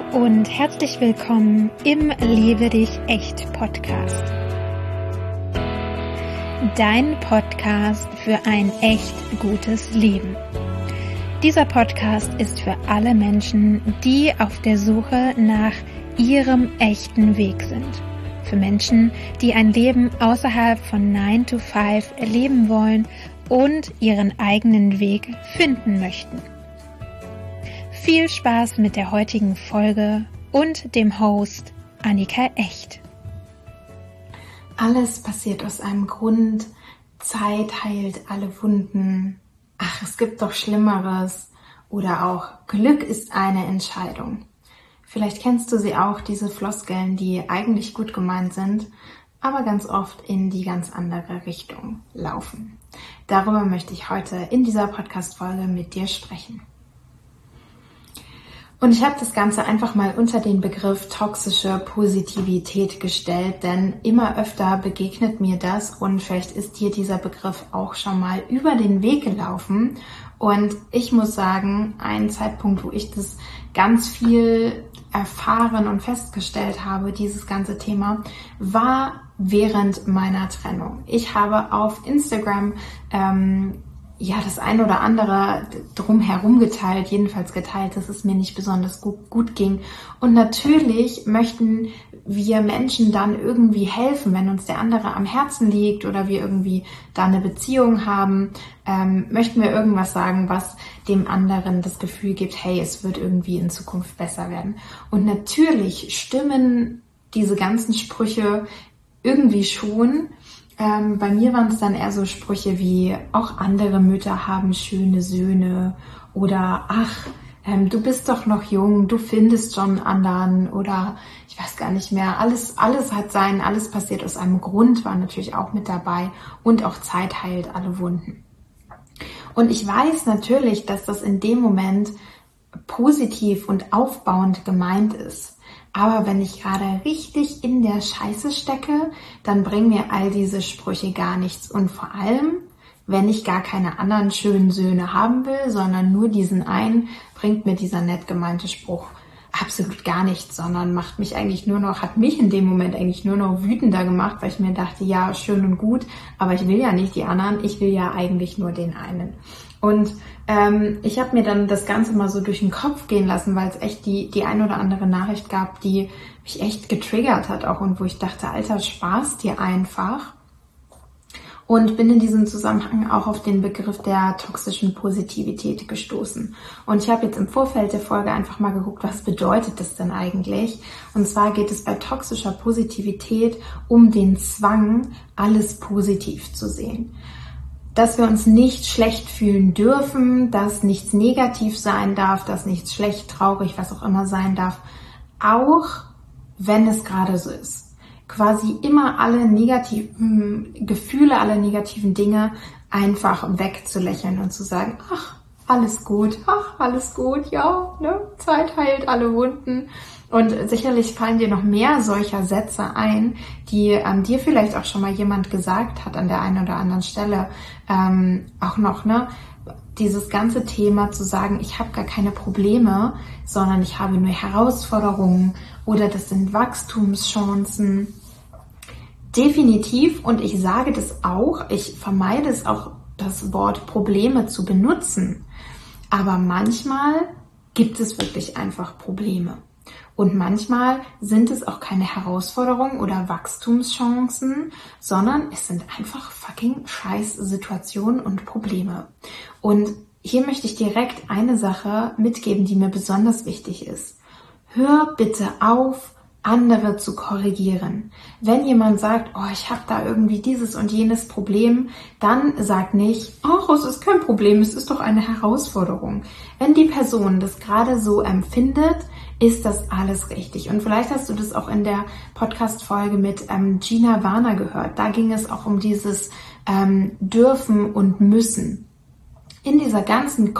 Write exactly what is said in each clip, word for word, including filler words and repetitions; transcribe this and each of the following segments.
und herzlich willkommen im Lebe dich echt Podcast. Dein Podcast für ein echt gutes Leben. Dieser Podcast ist für alle Menschen, die auf der Suche nach ihrem echten Weg sind. Für Menschen, die ein Leben außerhalb von nine to five leben wollen und ihren eigenen Weg finden möchten. Viel Spaß mit der heutigen Folge und dem Host Annika Echt. Alles passiert aus einem Grund. Zeit heilt alle Wunden. Ach, es gibt doch Schlimmeres. Oder auch Glück ist eine Entscheidung. Vielleicht kennst du sie auch, diese Floskeln, die eigentlich gut gemeint sind, aber ganz oft in die ganz andere Richtung laufen. Darüber möchte ich heute in dieser Podcast-Folge mit dir sprechen. Und ich habe das Ganze einfach mal unter den Begriff toxische Positivität gestellt, denn immer öfter begegnet mir das und vielleicht ist dir dieser Begriff auch schon mal über den Weg gelaufen. Und ich muss sagen, ein Zeitpunkt, wo ich das ganz viel erfahren und festgestellt habe, dieses ganze Thema, war während meiner Trennung. Ich habe auf Instagram ähm, ja das ein oder andere drumherum geteilt, jedenfalls geteilt, dass es mir nicht besonders gut, gut ging. Und natürlich möchten wir Menschen dann irgendwie helfen, wenn uns der andere am Herzen liegt oder wir irgendwie da eine Beziehung haben, ähm, möchten wir irgendwas sagen, was dem anderen das Gefühl gibt, hey, es wird irgendwie in Zukunft besser werden. Und natürlich stimmen diese ganzen Sprüche irgendwie schon. Ähm, bei mir waren es dann eher so Sprüche wie, auch andere Mütter haben schöne Söhne oder ach, ähm, du bist doch noch jung, du findest schon einen anderen oder ich weiß gar nicht mehr. Alles, alles hat sein, alles passiert aus einem Grund, war natürlich auch mit dabei und auch Zeit heilt alle Wunden. Und ich weiß natürlich, dass das in dem Moment positiv und aufbauend gemeint ist. Aber wenn ich gerade richtig in der Scheiße stecke, dann bringen mir all diese Sprüche gar nichts. Und vor allem, wenn ich gar keine anderen schönen Söhne haben will, sondern nur diesen einen, bringt mir dieser nett gemeinte Spruch absolut gar nichts, sondern macht mich eigentlich nur noch, hat mich in dem Moment eigentlich nur noch wütender gemacht, weil ich mir dachte, ja, schön und gut, aber ich will ja nicht die anderen, ich will ja eigentlich nur den einen. Und ähm, ich habe mir dann das Ganze mal so durch den Kopf gehen lassen, weil es echt die die ein oder andere Nachricht gab, die mich echt getriggert hat auch und wo ich dachte, Alter, Spaß dir einfach. Und bin in diesem Zusammenhang auch auf den Begriff der toxischen Positivität gestoßen. Und ich habe jetzt im Vorfeld der Folge einfach mal geguckt, was bedeutet das denn eigentlich? Und zwar geht es bei toxischer Positivität um den Zwang, alles positiv zu sehen. Dass wir uns nicht schlecht fühlen dürfen, dass nichts negativ sein darf, dass nichts schlecht, traurig, was auch immer sein darf, auch wenn es gerade so ist. Quasi immer alle negativen Gefühle, alle negativen Dinge einfach wegzulächeln und zu sagen, ach, alles gut, ach, alles gut, ja, ne, Zeit heilt alle Wunden. Und sicherlich fallen dir noch mehr solcher Sätze ein, die ähm, dir vielleicht auch schon mal jemand gesagt hat an der einen oder anderen Stelle. Ähm, auch noch, ne, dieses ganze Thema zu sagen, ich habe gar keine Probleme, sondern ich habe nur Herausforderungen oder das sind Wachstumschancen. Definitiv, und ich sage das auch, ich vermeide es auch, das Wort Probleme zu benutzen. Aber manchmal gibt es wirklich einfach Probleme. Und manchmal sind es auch keine Herausforderungen oder Wachstumschancen, sondern es sind einfach fucking scheiß Situationen und Probleme. Und hier möchte ich direkt eine Sache mitgeben, die mir besonders wichtig ist. Hör bitte auf, andere zu korrigieren. Wenn jemand sagt, oh, ich habe da irgendwie dieses und jenes Problem, dann sag nicht, oh, es ist kein Problem, es ist doch eine Herausforderung. Wenn die Person das gerade so empfindet, ist das alles richtig. Und vielleicht hast du das auch in der Podcast-Folge mit ähm, Gina Warner gehört. Da ging es auch um dieses ähm, Dürfen und Müssen. In dieser ganzen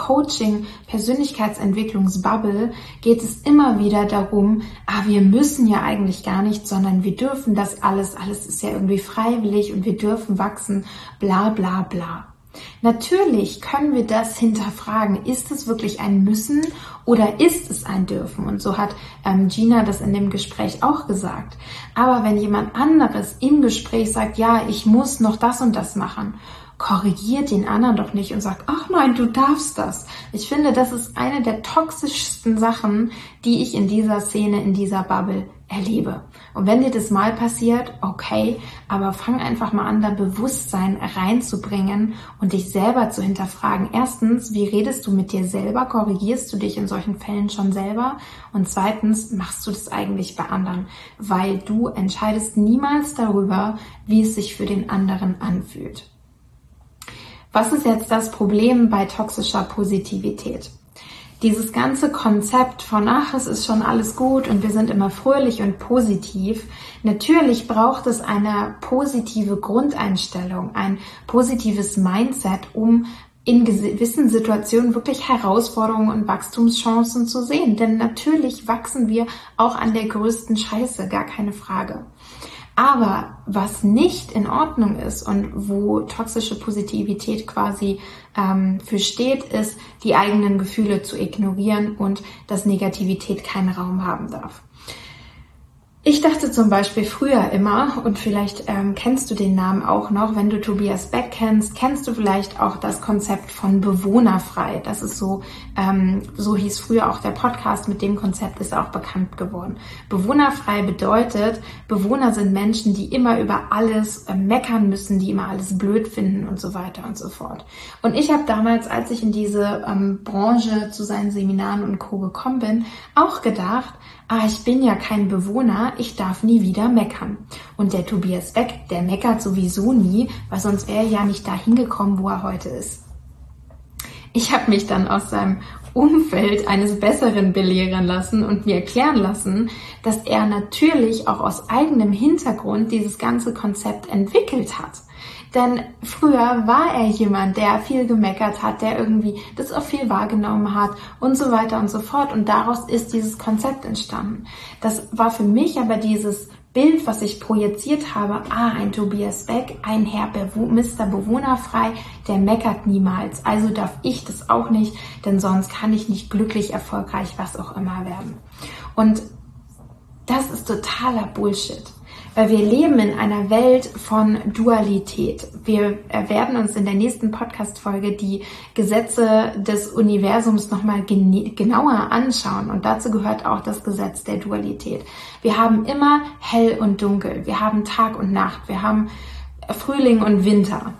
Coaching-Persönlichkeitsentwicklungsbubble geht es immer wieder darum, ah, wir müssen ja eigentlich gar nicht, sondern wir dürfen das alles, alles ist ja irgendwie freiwillig und wir dürfen wachsen, bla bla bla. Natürlich können wir das hinterfragen. Ist es wirklich ein Müssen oder ist es ein Dürfen? Und so hat ähm, Gina das in dem Gespräch auch gesagt. Aber wenn jemand anderes im Gespräch sagt, ja, ich muss noch das und das machen, korrigiert den anderen doch nicht und sagt, ach nein, du darfst das. Ich finde, das ist eine der toxischsten Sachen, die ich in dieser Szene, in dieser Bubble erlebe. Und wenn dir das mal passiert, okay, aber fang einfach mal an, da Bewusstsein reinzubringen und dich selber zu hinterfragen. Erstens, wie redest du mit dir selber? Korrigierst du dich in solchen Fällen schon selber? Und zweitens, machst du das eigentlich bei anderen? Weil du entscheidest niemals darüber, wie es sich für den anderen anfühlt. Was ist jetzt das Problem bei toxischer Positivität? Dieses ganze Konzept von, ach, es ist schon alles gut und wir sind immer fröhlich und positiv. Natürlich braucht es eine positive Grundeinstellung, ein positives Mindset, um in gewissen Situationen wirklich Herausforderungen und Wachstumschancen zu sehen. Denn natürlich wachsen wir auch an der größten Scheiße, gar keine Frage. Aber was nicht in Ordnung ist und wo toxische Positivität quasi ähm, für steht, ist, die eigenen Gefühle zu ignorieren und dass Negativität keinen Raum haben darf. Ich dachte zum Beispiel früher immer, und vielleicht ähm, kennst du den Namen auch noch, wenn du Tobias Beck kennst, kennst du vielleicht auch das Konzept von bewohnerfrei. Das ist so, ähm, so hieß früher auch der Podcast, mit dem Konzept ist er auch bekannt geworden. Bewohnerfrei bedeutet, Bewohner sind Menschen, die immer über alles äh, meckern müssen, die immer alles blöd finden und so weiter und so fort. Und ich habe damals, als ich in diese ähm, Branche zu seinen Seminaren und Co. gekommen bin, auch gedacht, ah, ich bin ja kein Bewohner, ich darf nie wieder meckern. Und der Tobias Beck, der meckert sowieso nie, weil sonst wäre er ja nicht dahin gekommen, wo er heute ist. Ich habe mich dann aus seinem Umfeld eines Besseren belehren lassen und mir erklären lassen, dass er natürlich auch aus eigenem Hintergrund dieses ganze Konzept entwickelt hat. Denn früher war er jemand, der viel gemeckert hat, der irgendwie das auch viel wahrgenommen hat und so weiter und so fort. Und daraus ist dieses Konzept entstanden. Das war für mich aber dieses Bild, was ich projiziert habe, ah, ein Tobias Beck, ein Herr Mister Bewohnerfrei, der meckert niemals. Also darf ich das auch nicht, denn sonst kann ich nicht glücklich, erfolgreich, was auch immer werden. Und das ist totaler Bullshit. Weil wir leben in einer Welt von Dualität. Wir werden uns in der nächsten Podcast-Folge die Gesetze des Universums nochmal gen- genauer anschauen. Und dazu gehört auch das Gesetz der Dualität. Wir haben immer hell und dunkel. Wir haben Tag und Nacht. Wir haben Frühling und Winter.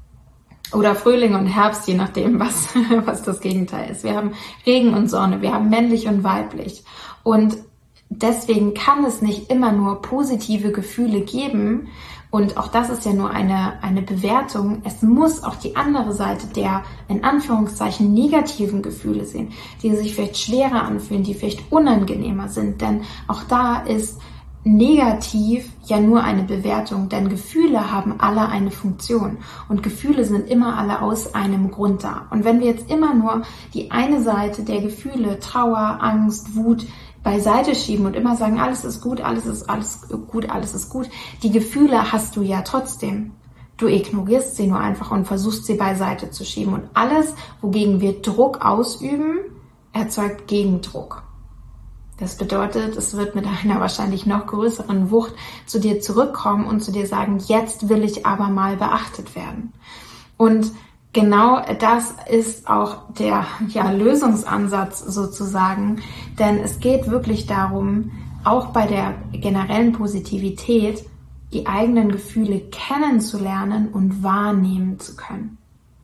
Oder Frühling und Herbst, je nachdem, was, was das Gegenteil ist. Wir haben Regen und Sonne. Wir haben männlich und weiblich. Und deswegen kann es nicht immer nur positive Gefühle geben und auch das ist ja nur eine, eine Bewertung. Es muss auch die andere Seite der, in Anführungszeichen, negativen Gefühle sehen, die sich vielleicht schwerer anfühlen, die vielleicht unangenehmer sind, denn auch da ist negativ ja nur eine Bewertung, denn Gefühle haben alle eine Funktion und Gefühle sind immer alle aus einem Grund da. Und wenn wir jetzt immer nur die eine Seite der Gefühle, Trauer, Angst, Wut, beiseite schieben und immer sagen, alles ist gut, alles ist alles gut, alles ist gut. Die Gefühle hast du ja trotzdem. Du ignorierst sie nur einfach und versuchst sie beiseite zu schieben. Und alles, wogegen wir Druck ausüben, erzeugt Gegendruck. Das bedeutet, es wird mit einer wahrscheinlich noch größeren Wucht zu dir zurückkommen und zu dir sagen, jetzt will ich aber mal beachtet werden. Und genau das ist auch der ja, Lösungsansatz sozusagen, denn es geht wirklich darum, auch bei der generellen Positivität die eigenen Gefühle kennenzulernen und wahrnehmen zu können.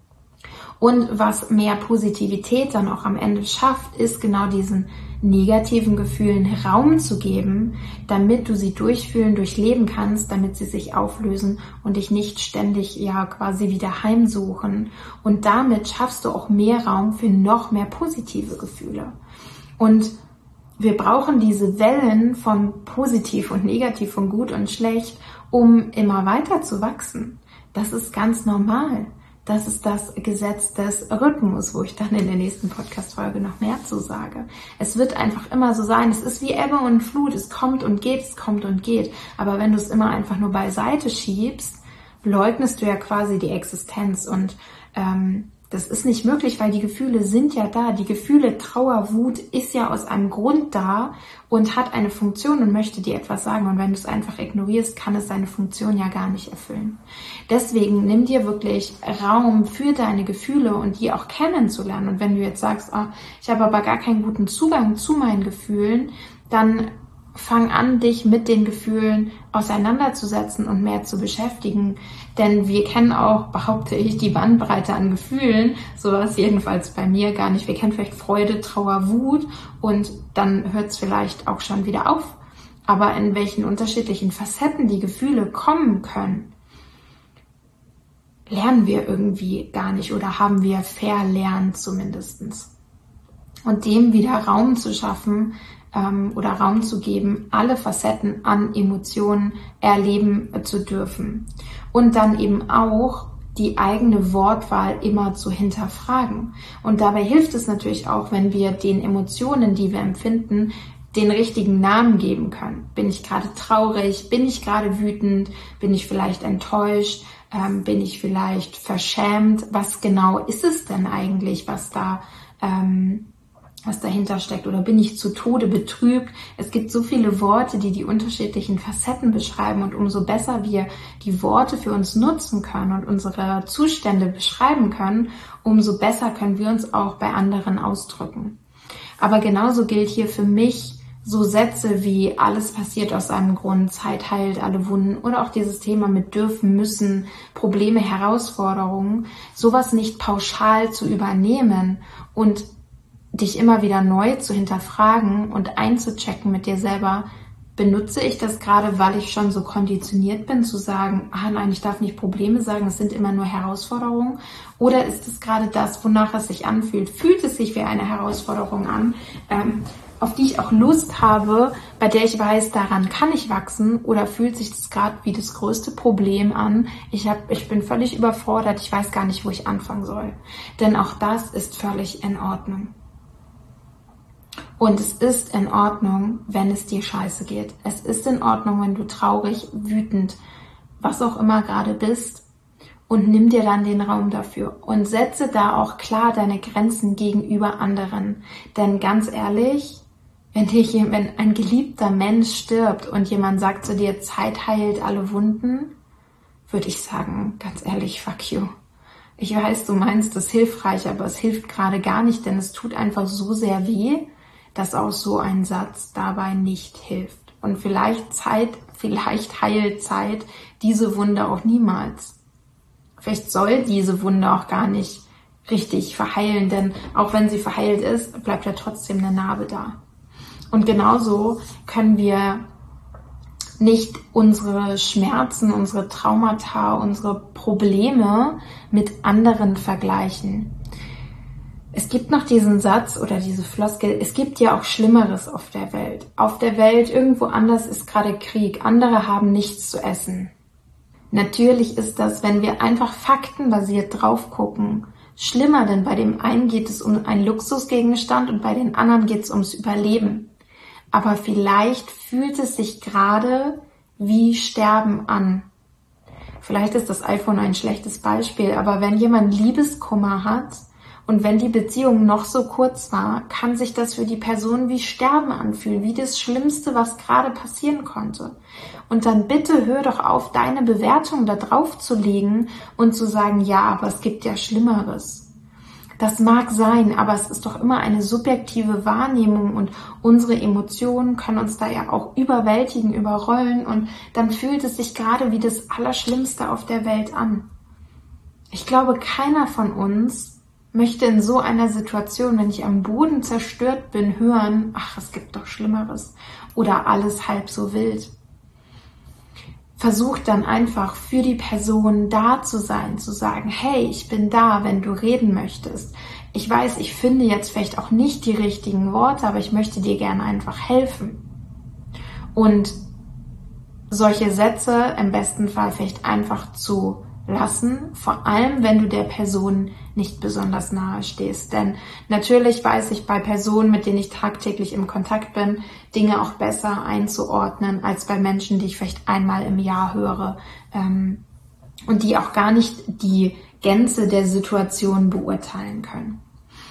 Und was mehr Positivität dann auch am Ende schafft, ist genau diesen negativen Gefühlen Raum zu geben, damit du sie durchfühlen, durchleben kannst, damit sie sich auflösen und dich nicht ständig ja quasi wieder heimsuchen. Und damit schaffst du auch mehr Raum für noch mehr positive Gefühle. Und wir brauchen diese Wellen von positiv und negativ, von gut und schlecht, um immer weiter zu wachsen. Das ist ganz normal. Das ist das Gesetz des Rhythmus, wo ich dann in der nächsten Podcast-Folge noch mehr zu sage. Es wird einfach immer so sein, es ist wie Ebbe und Flut, es kommt und geht, es kommt und geht. Aber wenn du es immer einfach nur beiseite schiebst, leugnest du ja quasi die Existenz. Und ähm, das ist nicht möglich, weil die Gefühle sind ja da. Die Gefühle Trauer, Wut ist ja aus einem Grund da und hat eine Funktion und möchte dir etwas sagen. Und wenn du es einfach ignorierst, kann es seine Funktion ja gar nicht erfüllen. Deswegen nimm dir wirklich Raum für deine Gefühle und die auch kennenzulernen. Und wenn du jetzt sagst, oh, ich habe aber gar keinen guten Zugang zu meinen Gefühlen, dann fang an, dich mit den Gefühlen auseinanderzusetzen und mehr zu beschäftigen. Denn wir kennen auch, behaupte ich, die Bandbreite an Gefühlen. So war es jedenfalls bei mir gar nicht. Wir kennen vielleicht Freude, Trauer, Wut und dann hört es vielleicht auch schon wieder auf. Aber in welchen unterschiedlichen Facetten die Gefühle kommen können, lernen wir irgendwie gar nicht oder haben wir verlernt zumindest. Und dem wieder Raum zu schaffen, oder Raum zu geben, alle Facetten an Emotionen erleben zu dürfen. Und dann eben auch die eigene Wortwahl immer zu hinterfragen. Und dabei hilft es natürlich auch, wenn wir den Emotionen, die wir empfinden, den richtigen Namen geben können. Bin ich gerade traurig? Bin ich gerade wütend? Bin ich vielleicht enttäuscht? Ähm, bin ich vielleicht verschämt? Was genau ist es denn eigentlich, was da ähm, was dahinter steckt, oder bin ich zu Tode betrübt? Es gibt so viele Worte, die die unterschiedlichen Facetten beschreiben, und umso besser wir die Worte für uns nutzen können und unsere Zustände beschreiben können, umso besser können wir uns auch bei anderen ausdrücken. Aber genauso gilt hier für mich so Sätze wie alles passiert aus einem Grund, Zeit heilt alle Wunden, oder auch dieses Thema mit dürfen, müssen, Probleme, Herausforderungen, sowas nicht pauschal zu übernehmen und dich immer wieder neu zu hinterfragen und einzuchecken mit dir selber. Benutze ich das gerade, weil ich schon so konditioniert bin, zu sagen, ah nein, ich darf nicht Probleme sagen, es sind immer nur Herausforderungen? Oder ist es gerade das, wonach es sich anfühlt? Fühlt es sich wie eine Herausforderung an, ähm, auf die ich auch Lust habe, bei der ich weiß, daran kann ich wachsen? Oder fühlt sich das gerade wie das größte Problem an? Ich, hab, ich bin völlig überfordert, ich weiß gar nicht, wo ich anfangen soll. Denn auch das ist völlig in Ordnung. Und es ist in Ordnung, wenn es dir scheiße geht. Es ist in Ordnung, wenn du traurig, wütend, was auch immer gerade bist. Und nimm dir dann den Raum dafür. Und setze da auch klar deine Grenzen gegenüber anderen. Denn ganz ehrlich, wenn, dich, wenn ein geliebter Mensch stirbt und jemand sagt zu dir, Zeit heilt alle Wunden, würde ich sagen, ganz ehrlich, fuck you. Ich weiß, du meinst das hilfreich, aber es hilft gerade gar nicht, denn es tut einfach so sehr weh, dass auch so ein Satz dabei nicht hilft. Und vielleicht Zeit, vielleicht heilt Zeit diese Wunde auch niemals. Vielleicht soll diese Wunde auch gar nicht richtig verheilen, denn auch wenn sie verheilt ist, bleibt ja trotzdem eine Narbe da. Und genauso können wir nicht unsere Schmerzen, unsere Traumata, unsere Probleme mit anderen vergleichen. Es gibt noch diesen Satz oder diese Floskel, es gibt ja auch Schlimmeres auf der Welt. Auf der Welt, irgendwo anders ist gerade Krieg, andere haben nichts zu essen. Natürlich ist das, wenn wir einfach faktenbasiert drauf gucken, schlimmer, denn bei dem einen geht es um einen Luxusgegenstand und bei den anderen geht es ums Überleben. Aber vielleicht fühlt es sich gerade wie Sterben an. Vielleicht ist das iPhone ein schlechtes Beispiel, aber wenn jemand Liebeskummer hat, und wenn die Beziehung noch so kurz war, kann sich das für die Person wie Sterben anfühlen, wie das Schlimmste, was gerade passieren konnte. Und dann bitte hör doch auf, deine Bewertung da drauf zu legen und zu sagen, ja, aber es gibt ja Schlimmeres. Das mag sein, aber es ist doch immer eine subjektive Wahrnehmung und unsere Emotionen können uns da ja auch überwältigen, überrollen und dann fühlt es sich gerade wie das Allerschlimmste auf der Welt an. Ich glaube, keiner von uns möchte in so einer Situation, wenn ich am Boden zerstört bin, hören, ach, es gibt doch Schlimmeres oder alles halb so wild. Versuch dann einfach für die Person da zu sein, zu sagen, hey, ich bin da, wenn du reden möchtest. Ich weiß, ich finde jetzt vielleicht auch nicht die richtigen Worte, aber ich möchte dir gerne einfach helfen. Und solche Sätze im besten Fall vielleicht einfach zu lassen, vor allem wenn du der Person nicht besonders nahe stehst. Denn natürlich weiß ich bei Personen, mit denen ich tagtäglich im Kontakt bin, Dinge auch besser einzuordnen als bei Menschen, die ich vielleicht einmal im Jahr höre ähm, und die auch gar nicht die Gänze der Situation beurteilen können.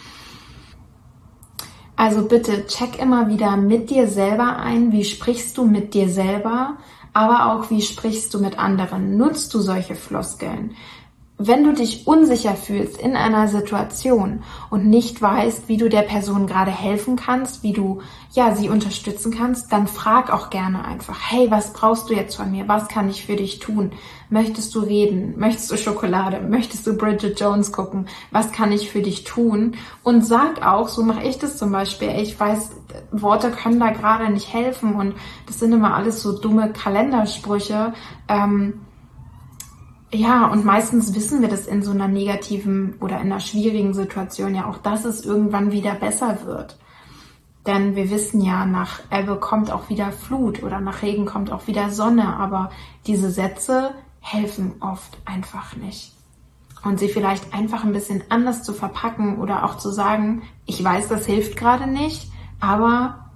Also bitte check immer wieder mit dir selber ein, wie sprichst du mit dir selber, aber auch wie sprichst du mit anderen. Nutzt du solche Floskeln? Wenn du dich unsicher fühlst in einer Situation und nicht weißt, wie du der Person gerade helfen kannst, wie du ja sie unterstützen kannst, dann frag auch gerne einfach, hey, was brauchst du jetzt von mir? Was kann ich für dich tun? Möchtest du reden? Möchtest du Schokolade? Möchtest du Bridget Jones gucken? Was kann ich für dich tun? Und sag auch, so mache ich das zum Beispiel, ich weiß, Worte können da gerade nicht helfen und das sind immer alles so dumme Kalendersprüche, ähm, ja, und meistens wissen wir das in so einer negativen oder in einer schwierigen Situation ja auch, dass es irgendwann wieder besser wird. Denn wir wissen ja, nach Ebbe kommt auch wieder Flut oder nach Regen kommt auch wieder Sonne. Aber diese Sätze helfen oft einfach nicht. Und sie vielleicht einfach ein bisschen anders zu verpacken oder auch zu sagen, ich weiß, das hilft gerade nicht, aber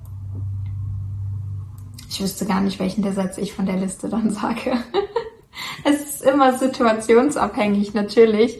ich wüsste gar nicht, welchen der Satz ich von der Liste dann sage. Es ist immer situationsabhängig, natürlich.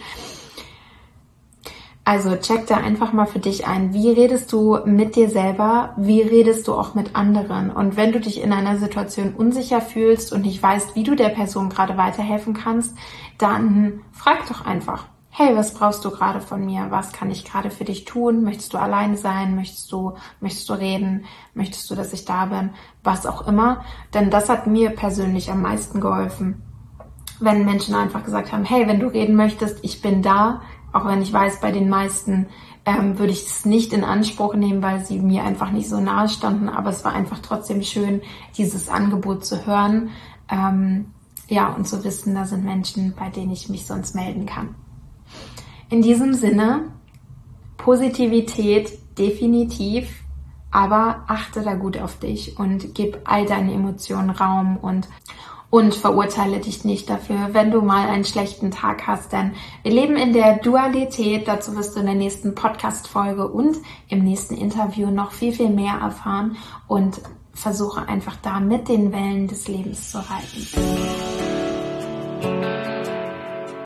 Also check da einfach mal für dich ein, wie redest du mit dir selber, wie redest du auch mit anderen. Und wenn du dich in einer Situation unsicher fühlst und nicht weißt, wie du der Person gerade weiterhelfen kannst, dann frag doch einfach, hey, was brauchst du gerade von mir? Was kann ich gerade für dich tun? Möchtest du alleine sein? Möchtest du, möchtest du reden? Möchtest du, dass ich da bin? Was auch immer. Denn das hat mir persönlich am meisten geholfen. Wenn Menschen einfach gesagt haben, hey, wenn du reden möchtest, ich bin da, auch wenn ich weiß, bei den meisten ähm, würde ich es nicht in Anspruch nehmen, weil sie mir einfach nicht so nahe standen, aber es war einfach trotzdem schön, dieses Angebot zu hören, ähm, ja, und zu wissen, da sind Menschen, bei denen ich mich sonst melden kann. In diesem Sinne, Positivität definitiv, aber achte da gut auf dich und gib all deine Emotionen Raum und Und verurteile dich nicht dafür, wenn du mal einen schlechten Tag hast, denn wir leben in der Dualität. Dazu wirst du in der nächsten Podcast-Folge und im nächsten Interview noch viel, viel mehr erfahren und versuche einfach da mit den Wellen des Lebens zu reiten.